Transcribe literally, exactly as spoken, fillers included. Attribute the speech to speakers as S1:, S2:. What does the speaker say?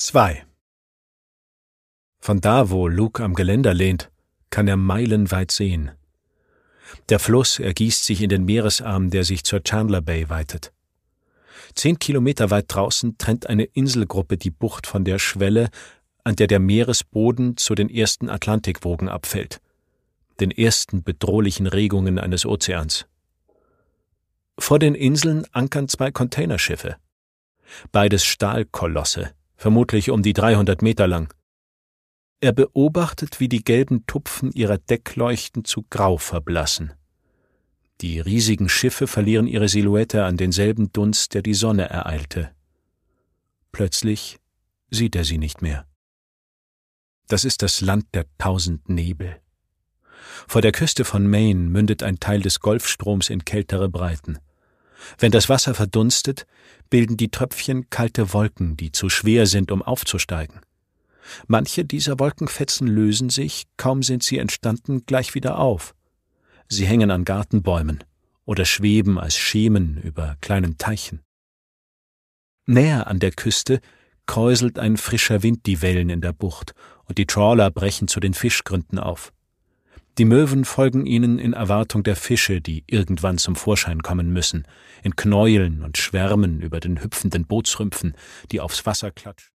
S1: zwei. Von da, wo Luke am Geländer lehnt, kann er meilenweit sehen. Der Fluss ergießt sich in den Meeresarm, der sich zur Chandler Bay weitet. Zehn Kilometer weit draußen trennt eine Inselgruppe die Bucht von der Schwelle, an der der Meeresboden zu den ersten Atlantikwogen abfällt, den ersten bedrohlichen Regungen eines Ozeans. Vor den Inseln ankern zwei Containerschiffe. Beides Stahlkolosse, vermutlich um die dreihundert Meter lang. Er beobachtet, wie die gelben Tupfen ihrer Deckleuchten zu grau verblassen. Die riesigen Schiffe verlieren ihre Silhouette an denselben Dunst, der die Sonne ereilte. Plötzlich sieht er sie nicht mehr. Das ist das Land der tausend Nebel. Vor der Küste von Maine mündet ein Teil des Golfstroms in kältere Breiten. Wenn das Wasser verdunstet, bilden die Tröpfchen kalte Wolken, die zu schwer sind, um aufzusteigen. Manche dieser Wolkenfetzen lösen sich, kaum sind sie entstanden, gleich wieder auf. Sie hängen an Gartenbäumen oder schweben als Schemen über kleinen Teichen. Näher an der Küste kräuselt ein frischer Wind die Wellen in der Bucht und die Trawler brechen zu den Fischgründen auf. Die Möwen folgen ihnen in Erwartung der Fische, die irgendwann zum Vorschein kommen müssen, in Knäueln und Schwärmen über den hüpfenden Bootsrümpfen, die aufs Wasser klatschen.